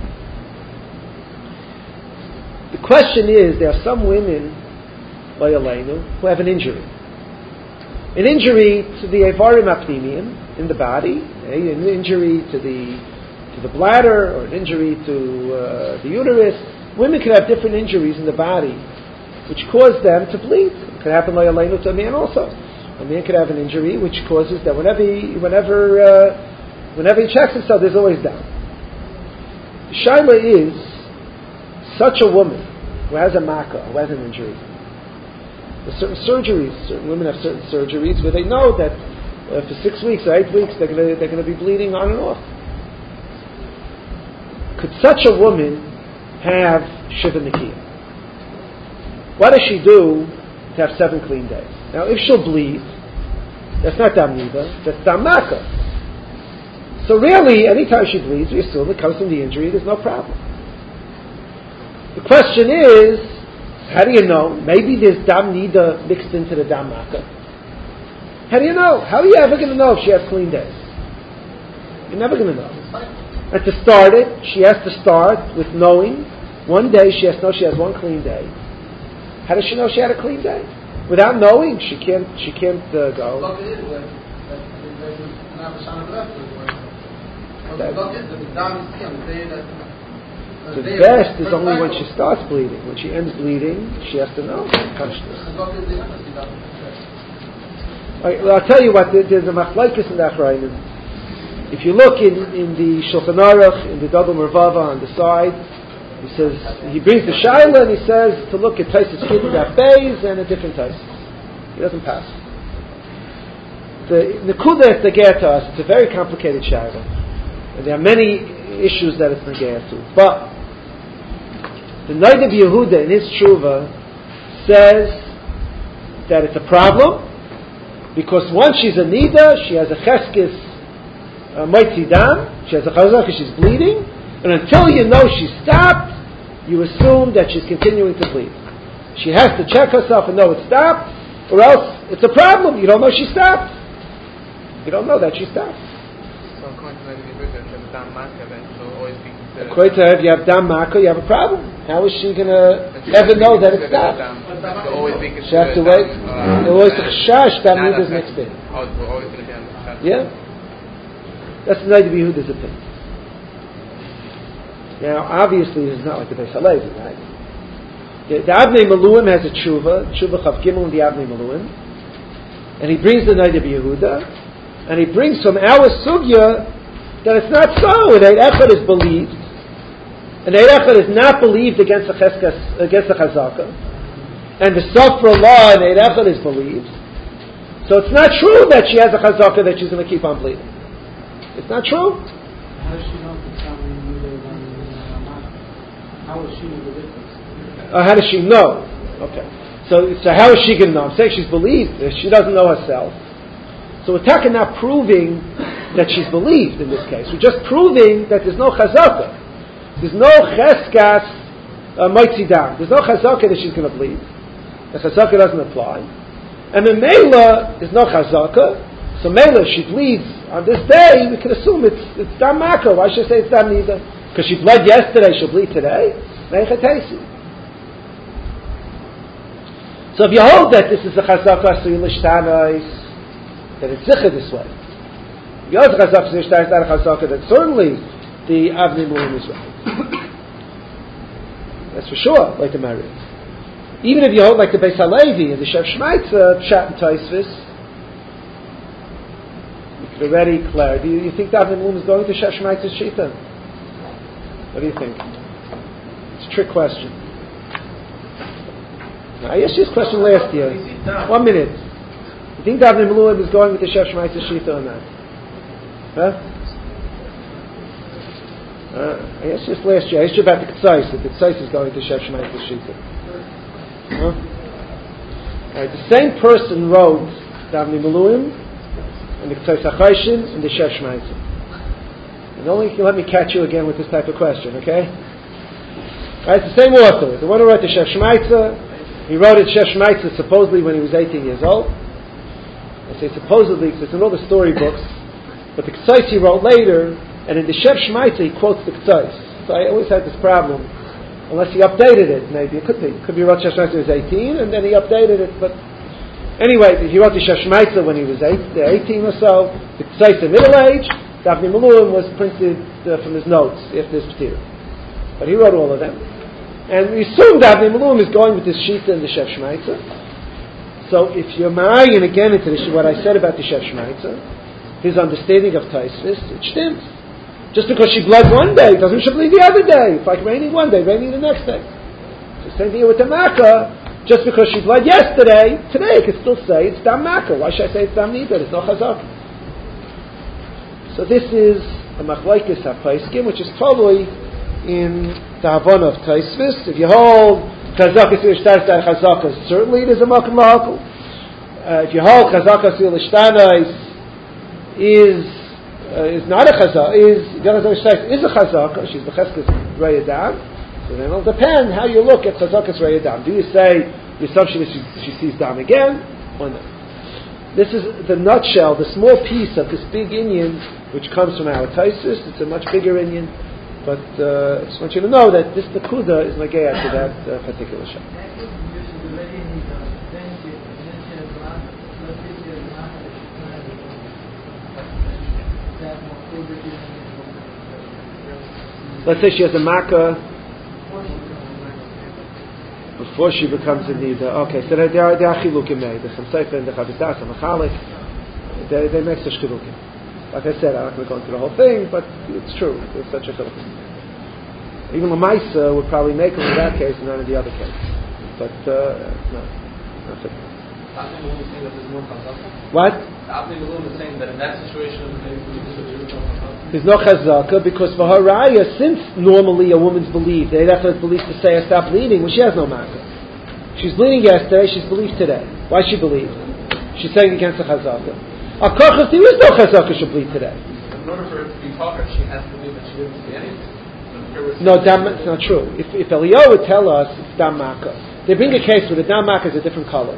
The question is, there are some women who have an injury. An injury to the Evarim Apnimiyim in the body, an injury to the bladder, or an injury to the uterus. Women can have different injuries in the body which cause them to bleed. It could happen to a man also. A man could have an injury which causes that whenever he checks himself, there's always down. The shaila is, such a woman who has a makkah, who has an injury, there's certain surgeries. Certain women have certain surgeries where they know that for 6 weeks or 8 weeks they're going to be bleeding on and off. Could such a woman have Sheva Nekiyim? What does she do to have 7 clean days? Now, if she'll bleed, that's not Dam Nida, that's Dam Makkah. So really, anytime she bleeds, we assume it comes from the injury, there's no problem. The question is, how do you know? Maybe there's Dam Nida mixed into the Dam Makkah. How do you know? How are you ever going to know if she has clean days? You're never going to know. And to start it, she has to start with knowing. One day she has to know she has 1 clean day. How does she know she had a clean day? Without knowing, she can't go. The best is only when she starts bleeding. When she ends bleeding, she has to know. I'll tell you what, there's a machlokes in the Achrayim. If you look in the Shulchan Aruch, in the Gadol Mervava on the side, he brings the Shaila and he says to look at Taisus Kiddush at Beis and a different Taisus. He doesn't pass. The Nekuda is Negea to us. It's a very complicated Shaila. And there are many issues that it's Negea to. But the Noda B'Yehuda in his Tshuva says that it's a problem because once she's a Nida, she has a Cheskis Moitzi Dam, she has a Chazak because she's bleeding, and until you know she stopped, you assume that she's continuing to bleed. She has to check herself and know it stopped, or else it's a problem. You don't know she stopped. You don't know that she stopped. So according to the Dam Maka, then she'll always be considered. According to her, if you have Dam Maka, you have a problem. How is she going to ever know that it stopped? She'll always be considered. She has to wait. Always to chash that Nida's mixed in. Oh, we're always going to be on the chash. Yeah. That's the Noda B'Yehuda's opinion. Now, obviously, this is not like the Beis Halevi, right? The Avnei Maluim has a tshuva Chav Gimel in the Avnei Maluim, and he brings the Noda B'Yehuda, and he brings from our sugya that it's not so. An Eid Echad is believed. An Eid Echad is not believed against the Chazaka, and the Sofra law in Eid Echad is believed. So it's not true that she has a Chazaka that she's going to keep on bleeding. It's not true. How does she know if it's coming How will she know the difference? How does she know? Okay. So how is she going to know? I'm saying she's believed. She doesn't know herself. So we're talking not proving that she's believed in this case. We're just proving that there's no chazaka. There's no cheskas moitzidam. There's no chazaka that she's going to bleed. The chazaka doesn't apply. And the Mela, there's no chazaka. So Mela, she bleeds on this day, we can assume it's Dam Maka. Why should I say it's Dam Nida? Because she bled yesterday, she'll bleed today? So if you hold that this is a Chazaka Suyil Ishtanais, then it's Zichah this way. If you hold the Chazaka Suyil Ishtanais, not a Chazaka, then certainly the Avnei Maluim is right. That's for sure, like the Mari. Even if you hold like the Beis Halevi and the Shev Shmaitza, Pshat and Taisvis, already clear. Do you think that Avnei Maluim is going to Shev Shmaitza's Shita? What do you think? It's a trick question. Now, I asked you this question last year. 1 minute. You think that Avnei Maluim is going with the Shev Shmaitza's Shita or not? Huh? I asked you this last year. I asked you about the K'tzais. If the K'tzais is going to Shev Shmaitza's Shita. Huh? Right, the same person wrote the Avnei Maluim and the K'tzais HaChayshin, and the Shev Shmaitza. And only you can let me catch you again with this type of question, okay? Right, it's the same author. The one who wrote the Shev Shmaitza, he wrote it Shev Shmaitza supposedly when he was 18 years old. I say supposedly because it's in all the storybooks, but the K'tzais he wrote later, and in the Shev Shmaitza he quotes the K'tzais. So I always had this problem, unless he updated it, maybe. It could be. It could be he wrote Shev Shmaitza when he was 18, and then he updated it, but anyway, he wrote the Shev Shmaitza when he was 18 or so. The K'tzais in middle age. The Avnei Maluim was printed from his notes after his P'tir. But he wrote all of them. And we assume that Avnei Maluim is going with this Shita and the Shev Shmaitza. So if you're marrying again into this, what I said about the Shev Shmaitza, his understanding of Taisvis, it stinks. Just because she bled one day doesn't mean she bleed the other day. It's like raining one day, raining the next day. So same thing with the Makkah. Just because she bled yesterday, today I can still say it's Dam Maka. Why should I say it's Dam Nida? There's no Chazak. So this is a Machlokes HaPoskim, which is totally in the Havana of Taisvis. If you hold Chazaka Sil Ishtanais Chazaka, certainly there's a Makom Lahakol. If you hold Chazaka Sil Ishtanais is not a Chazaka, is a Chazaka, she's the Cheskes Rei Adam. So then it'll depend how you look at Chazakas Rei Adam. Do you say the assumption is she sees Dam again, or not? This is the nutshell, the small piece of this big Inyan, which comes from our Taisus. It's a much bigger Inyan, but I just want you to know that this Nakuda is Nagea to that particular shot. Let's say she has a Makkah before she becomes a nida. Okay, so there are chilukim made. The Chamsefer and the Chavitas and Machalik, they make such chilukim. Like I said, I'm not going to go into the whole thing, but it's true. There's such a chilukim. Even Lamaisa would probably make them in that case and not in the other case. But no, that's it. What? is saying that in that situation, there's no chazaka because for her raya, since normally a woman's believed, they is believed to say I stop bleeding when she has no makkah. She's bleeding yesterday, she's believed today. Why she believed? She's saying against the chazaka. Akochas, there is no chazaka she'll bleed today. In order for her to be talker, she has to believe that she didn't see anything. No, it's not true. If Eliyahu would tell us it's dam makkah, they bring a case where the dam makkah is a different color.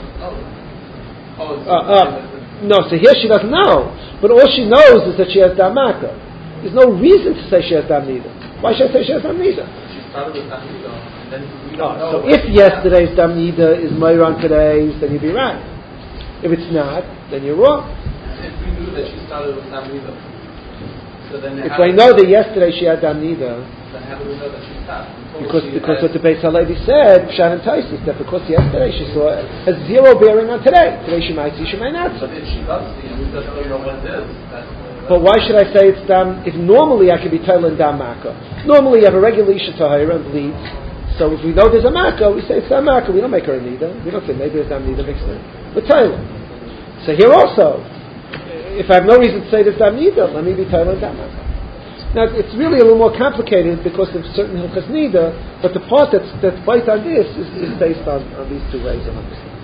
No, so here she doesn't know. But all she knows is that she has dam makkah. There's no reason to say she has dam nida. Why should I say she has dam nida? She started with dam nida, and then we don't know. So if yesterday's dam nida is Meir on today's, then you'd be right. If it's not, then you're wrong. If we knew that she started with dam nida, so then if I know that yesterday she had dam nida, then how do we know that she stopped? Because what the Beis Halevi said, Pshat and Taisus, that because yesterday she saw it, has zero bearing on today. Today she might see, she might not see. But if she does see, and we don't know what it is. But why should I say it's dam? If normally I could be telling dam makkah. Normally you have a regular isha tahira and bleeds. So if we know there's a makkah, we say it's dam makkah. We don't make her a nida. We don't say maybe there's dam nida mixed in. But Taylor. So here also, if I have no reason to say there's dam nida, let me be telling dam makkah. Now it's really a little more complicated because of certain hilchas nida, but the part that's based on this is based on these two ways of understanding.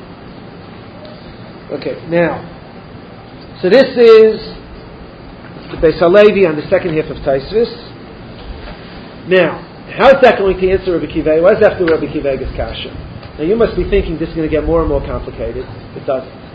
Okay, now, so this is the Beis Halevi on the second half of Taisvis. Now, how is that going to answer Rabbi Kiva? What does that do Rabbi Kiva's kasha? Now you must be thinking this is going to get more and more complicated. It doesn't.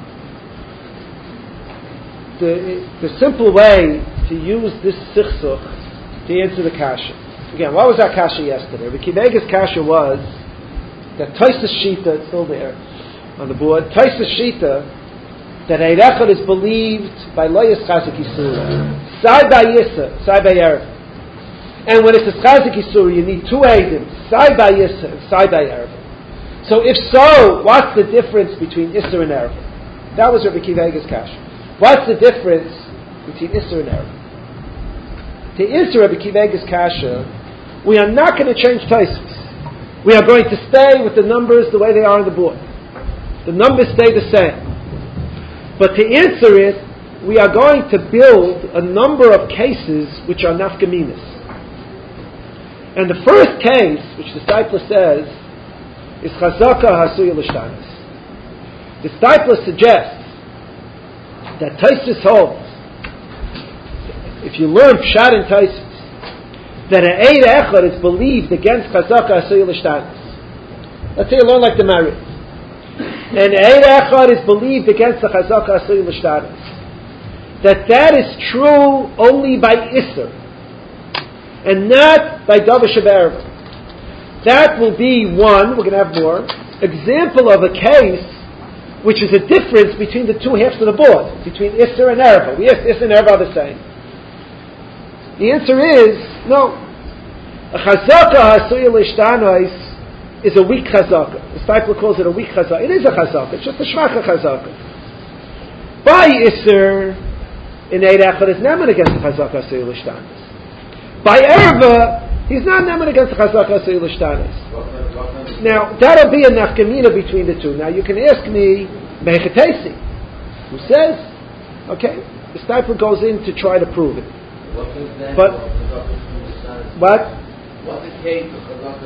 The simple way to use this sichsuch to answer the kasha. Again, what was our kasha yesterday? Rabbi Kiva's kasha was that Taisus Shita, it's still there on the board, Taisus Shita, that Eid Echad is believed by Lo Yischazik Yisura, Sai by Yisa, Sai by Erev. And when it's a Chazik Yisura, you need two Eidim, Sai by Yisa and Sai by Erev. So if so, what's the difference between Isser and Erev? That was Rabbi Kiva's kasha. What's the difference between Isser and Erev? To answer Rabbi Kiva's kasha, we are not going to change Taisus. We are going to stay with the numbers the way they are on the board. The numbers stay the same. But to answer it, we are going to build a number of cases which are nafkaminas. And the first case, which the Steipler says, is Chazaka Hasuya L'Shtanis. The Steipler suggests that Taisus holds, if you learn Pshat and Taisus, that an Eid Echad is believed against Chazaka Hasuya L'Shtanis. Let's say you learn like the Marid. And Eid Echad is believed against the Chazaka Hasuya L'Shtanis. That is true only by Isser, and not by Davar Shebe'erev. That will be one, we're going to have more, example of a case which is a difference between the two halves of the board, between Isser and Erev. Yes, Isser and Erev are the same. The answer is, no. A Chazaka Hasuya L'Shtanis is a weak Chazaka. The Steipler calls it a weak Chazaka. It is a Chazaka, it's just a Shvacha Chazaka. By Isser, in Eid Echad is neman against the Chazaka Hasuya L'Shtanis. By Erev, he's not neman against the Chazaka Hasuya L'Shtanis. Now, that'll be a nafkamina between the two. Now, you can ask me, Mechatesi, who says, okay, the Steipler goes in to try to prove it. But, what? What's the case of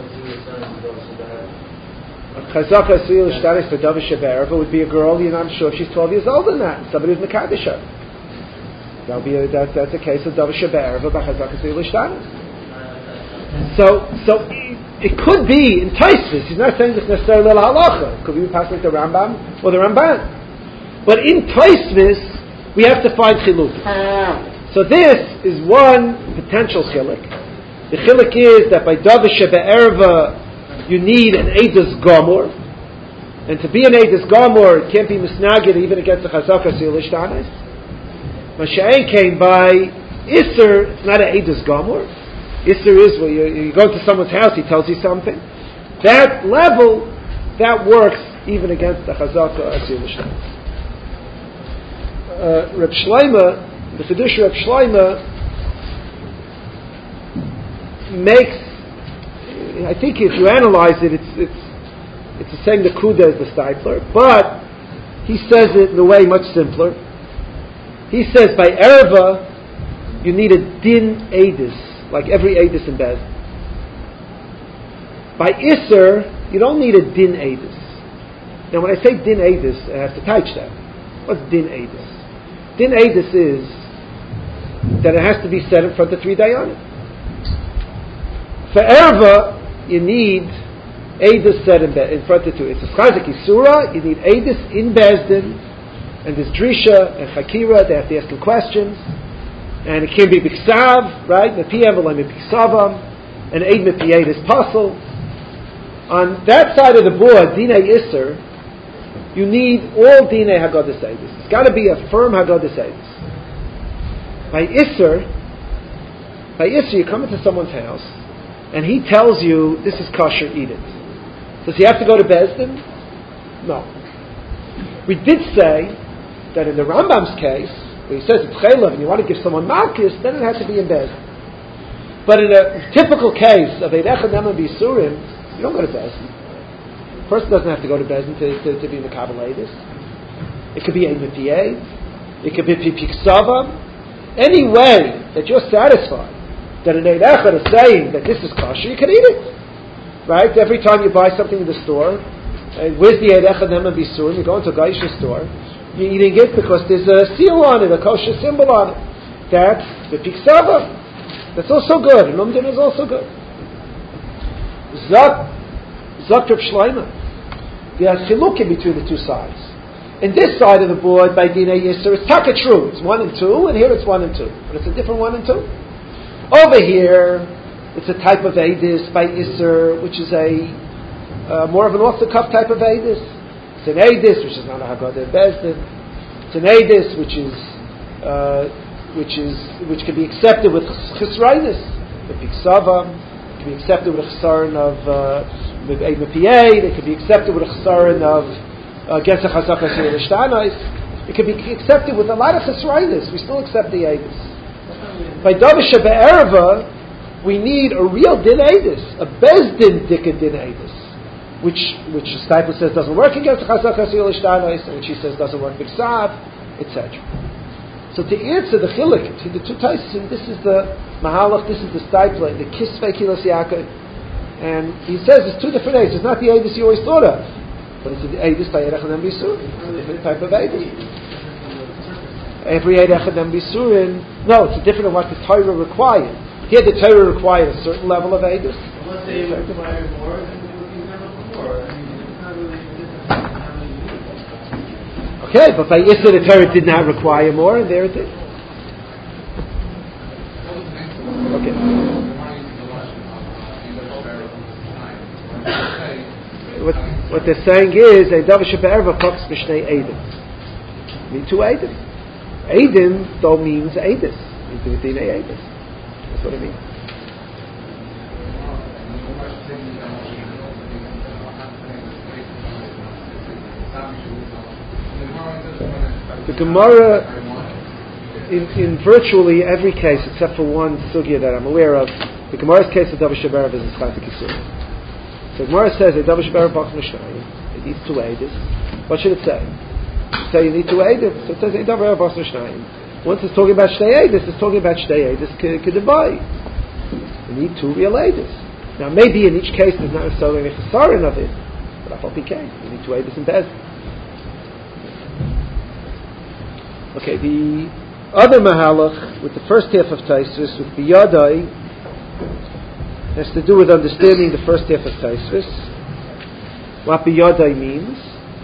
Chazaka Hasuya L'Shtanis for Davar Shebe'erev would be a girl, I'm sure she's 12 years older than that. Somebody who's Mekadisha. That'll be that's a case of Davar Shebe'erev by Chazaka Hasuya L'Shtanis. So it could be in Taisus. He's not saying this necessarily la halacha. It could be passing like the Rambam or the Ramban. But in Taisus, we have to find chiluk. So this is one potential chiluk. The chiluk is that by Davar Shebe'erev you need an Eidos Gomor, and to be an Eidos Gomor it can't be misnagid even against the Chazaka Hasuya L'Shtanis. Masha'en came by Isser. It's not an Eidos Gomor. Isser is where you go to someone's house, he tells you something. that level, that works even against the Chazaka Asir L'Shleima. Reb Shlomo, the Chidush Reb Shlomo, makes, I think if you analyze it, it's the same Nakuda as the Steipler, but he says it in a way much simpler. He says by Erva, you need a din Eidus, like every Eidus in Bez. By Isser, you don't need a din Eidus. Now when I say din Eidus, I have to touch that. What's din Eidus? Din Eidus is that it has to be said in front of 3 Dayanim. For Erva, you need Eidus said in front of 2. It's a Chazik Isura, you need Eidus in Bezdin, and there's Drisha and Chakira, they have to ask them questions, and it can be Biksav, right? Mepiyam v'lay mepiksavam, and Eid Mepiyed is Puzzle. On that side of the board, Dinei Isser, you need all Dinei Haggadah Eidus. It's got to be a firm Haggadah Eidus. By Isser, you come into someone's house, and he tells you, this is kosher, eat it. Does he have to go to Bezdin? No. We did say that in the Rambam's case, where he says it's chaylev and you want to give someone malchus, then it has to be in Bezdin. But in a typical case of Eid Echad Neman B'Yisurim, you don't go to Bezdin. The person doesn't have to go to Bezdin to be in the Kabbalah Eidus. It could be Eid Mepiyeh, it could be Piksava. Any way that you're satisfied that an Eid Echad is saying that this is kosher, you can eat it. Right? Every time you buy something in the store, where's the Eid Echad Neman B'Yisurim? You go into a Geisha store, you're eating it because there's a seal on it, a kosher symbol on it. That's the Piksava. That's also good. And Umdin is also good. Zak Reb Shlomo. There's chilukim between the two sides. In this side of the board, by Dinei Yisr, it's taka true. It's 1 and 2, and here it's 1 and 2. But it's a different 1 and 2. Over here, it's a type of Eidus by Isser, which is a more of an off-the-cuff type of Eidus. It's an Eidus, which is not a Haggadah Bezdin. It's an Eidus, which can be accepted with Chesrainis, with Piksava. It can be accepted with a Chesaron of Eid Mepiyeh. It can be accepted with a Chesaron of against a Chazak Asir L'Shtanais. It can be accepted with a lot of Chesrainis. We still accept the Eidus. By Davisha Be'erva, we need a real din Eidus, a Bezdin Dika din Eidus, which Steipler says doesn't work against Chazak Asir L'Shtanais, and which he says doesn't work B'Ksav, etc. So to answer the chilik between the two Taisim, this is the Mahalach, this is the Steipler, the Kisvei Kilas Yaakov, and he says it's 2 different Eidus. It's not the Eidus you always thought of, but it's the Eidus by Eid Echad Neman B'Yisurim. It's a different type of Eidus. Every Eid Echad Neman B'Yisurim, no, it's a different of what the Torah required. Here the Torah required a certain level of Eidus. Unless they require more, then it would be never before. I mean, it's not really different. Okay, but by Issa the Torah did not require more, and there it is. Okay. What they're saying is, Eidav Shebe'erva Fox Mishnei Eidim. Need 2 Eidim. Eidim, though, means Eidus. Means within Eidus. That's what it means. The Gemara, in virtually every case, except for one sugya that I'm aware of, the Gemara's case of Davish Shabarav is a Chazik Yisur. So the Gemara says that Davish Shabarav Bach Mishnayim, it needs 2 Eidus. What should it say? It say you need 2 Eidus. So it says Davish Shabarav Bach Mishnayim. Once it's talking about Shnei Eidus, it's talking about Shnei Eidus Kedebai. You need 2 real Eidus. Now maybe in each case there's not necessarily a chesaron of it, but Afal Pikei, you need 2 Eidus in Bez. Okay, the other Mahalach with the first half of Taisvis, with Biyadai, has to do with understanding the first half of Taisvis, what Biyadai means.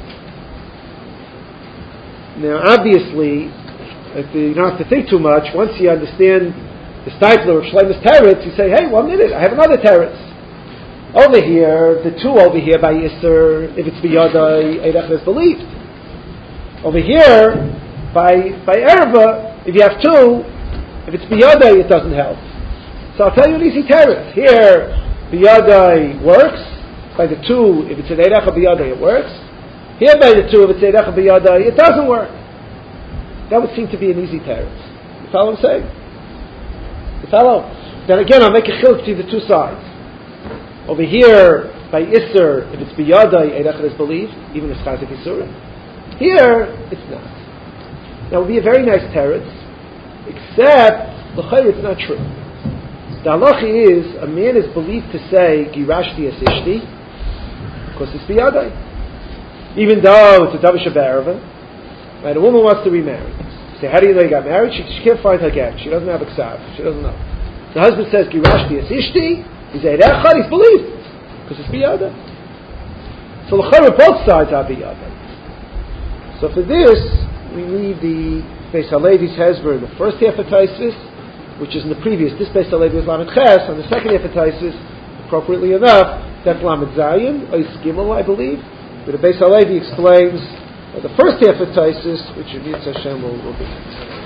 Now obviously, you don't have to think too much. Once you understand the Steipler of Shleimus Teretz, you say, hey, 1 minute, I have another Teretz. Over here, the 2 over here by Yisr, if it's Biyadai, Eid Echad is believed. Over here, by Erva, if you have 2, if it's Biyadai, it doesn't help. So I'll tell you an easy Teretz. Here, Biyadai works, by the two, if it's an Eirecha B'Yadai, it works. Here by the two, if it's Eirecha B'Yadai, it doesn't work. That would seem to be an easy teretz. You follow what I'm saying? You follow? Then again, I'll make a chiluk to the two sides. Over here, by Isser, if it's B'Yadai, Eirecha is believed, even if it's Chazik Isurim. Here, it's not. That would be a very nice teretz, except, l'chayr, it's not true. The halacha is, a man is believed to say, Girashti es ishti, because it's B'Yadai. Even though it's a Davish B'Ereva, right, a woman wants to remarry. Say, how do you know you got married? She can't find her get. She doesn't have a ksav. She doesn't know. The husband says, Girashti es ishti, he's Eirechad, he's believed, because it's B'Yadai. So l'chayr, both sides are B'Yadai. So for this, we leave the Beis Halevi's Hezber in the first half of Taisvis, which is in the previous. This Beis Halevi is Lamed Ches. On the second half of Taisvis, appropriately enough, that's Lamed Zayin, Ois Gimel, I believe. But the Beis Halevi explains the first half of Taisvis, which Yitz Hashem will be.